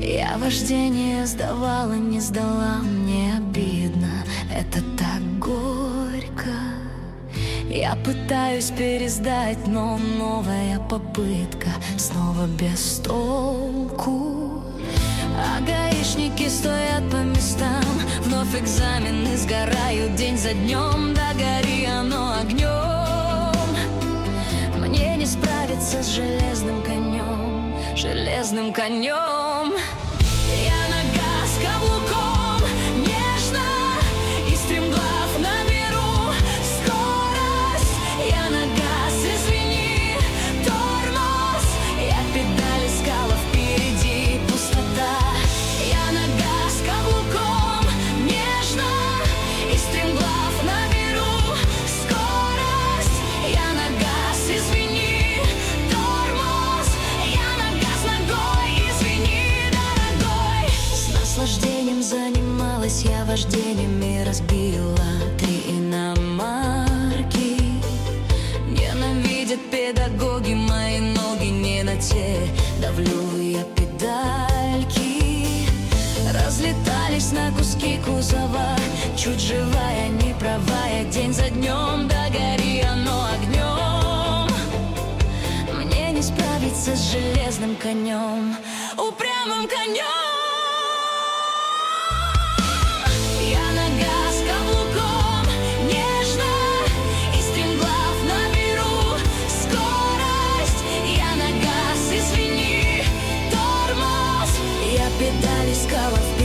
Я вождение сдавала, не сдала, мне обидно, это так горько. Я пытаюсь пересдать, но новая попытка снова без толку. А гаишники стоят по местам, вновь экзамены сгорают день за днем. Да гори оно огнем, мне не справиться с железным конем, железным конем. Я на газ каблуком нежно и стремглав наберу скорость. Я на газ, извини, тормоз. Я педаль искала, впереди пустота. Я на газ каблуком нежно и стремглав наберу скорость. Я на газ, извини, тормоз. Я на газ ногой, извини, дорогой. С наслаждением занималась я вождением и разбила 3 иномарки. Ненавидят педагоги мои ноги, не на те давлю я педальки. Разлетались на куски кузова, чуть живая, неправая, день за днем. Да гори оно огнем, мне не справиться с железным конем, упрямым конем. Я на газ каблуком нежно и стремглав наберу скорость. Я на газ, извини, тормоз. Я педаль искала, впереди